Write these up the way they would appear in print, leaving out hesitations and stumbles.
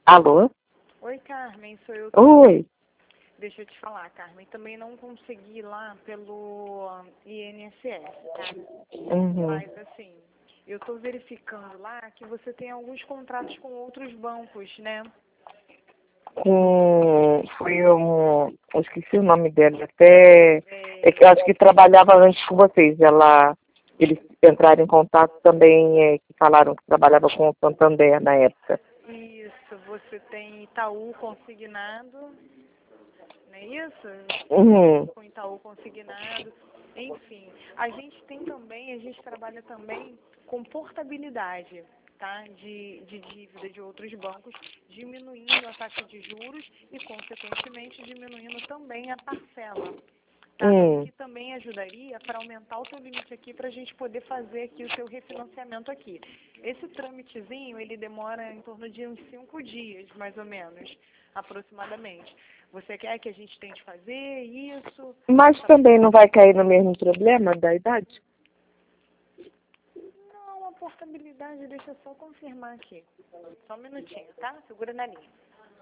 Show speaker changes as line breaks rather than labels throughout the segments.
Alô?
Oi, Carmen, sou eu.
Oi.
Deixa eu te falar, Carmen, também não consegui ir lá pelo INSS, tá?
Uhum.
Mas, assim, eu estou verificando lá que você tem alguns contratos com outros bancos, né?
Foi eu esqueci o nome dela, até, eu acho que trabalhava antes com vocês, eles entraram em contato também, que falaram que trabalhava com o Santander na época.
Isso, você tem Itaú consignado, não é isso?
Uhum.
Com Itaú consignado, enfim. A gente trabalha também com portabilidade, tá? De dívida de outros bancos, diminuindo a taxa de juros e, consequentemente, diminuindo também a parcela. Tá? O que também ajudaria para aumentar o seu limite aqui para a gente poder fazer aqui o seu refinanciamento aqui. Esse trâmitezinho, ele demora em torno de uns 5 dias, mais ou menos, aproximadamente. Você quer que a gente tente fazer isso?
Mas também não vai cair no mesmo problema da idade?
Não, a portabilidade, deixa eu só confirmar aqui. Só um minutinho, tá? Segura na linha.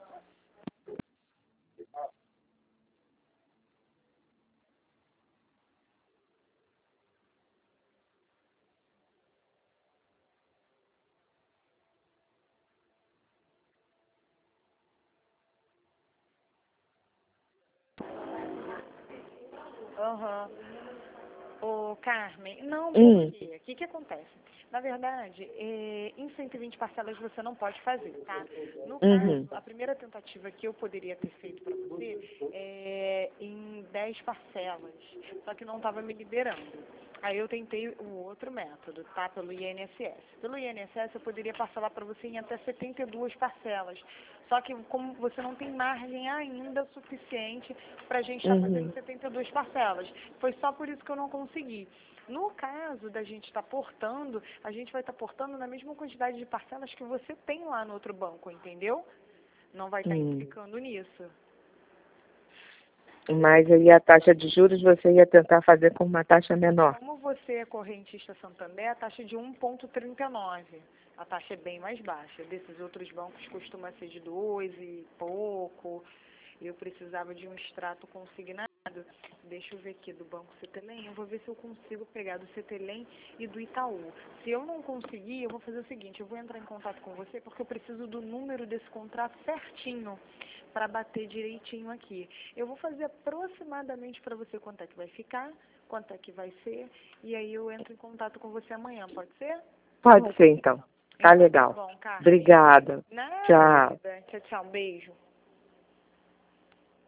Aham. Ô, Carmen, não, por quê? O que acontece? Na verdade, em 120 parcelas você não pode fazer, tá? No caso, a primeira tentativa que eu poderia ter feito para você é em 10 parcelas, só que não estava me liberando. Aí eu tentei o outro método, tá? Pelo INSS. Pelo INSS eu poderia parcelar para você em até 72 parcelas. Só que como você não tem margem ainda suficiente para a gente estar fazendo 72 parcelas. Foi só por isso que eu não consegui. No caso da gente estar portando, a gente vai estar portando na mesma quantidade de parcelas que você tem lá no outro banco, entendeu? Não vai estar implicando nisso.
Mas aí a taxa de juros você ia tentar fazer com uma taxa menor.
Como você é correntista Santander, a taxa é de 1,39. A taxa é bem mais baixa. Desses outros bancos costuma ser de 2 e pouco. Eu precisava de um extrato consignado. Deixa eu ver aqui do Banco Cetelem. Eu vou ver se eu consigo pegar do Cetelem e do Itaú. Se eu não conseguir, eu vou fazer o seguinte. Eu vou entrar em contato com você porque eu preciso do número desse contrato certinho para bater direitinho aqui. Eu vou fazer aproximadamente para você quanto é que vai ficar, quanto é que vai ser, e aí eu entro em contato com você amanhã, pode ser?
Pode ser, então. Tá legal.
Tá bom, Carmen.
Obrigada.
Nada,
Tchau.
querida. Tchau, tchau. Um beijo.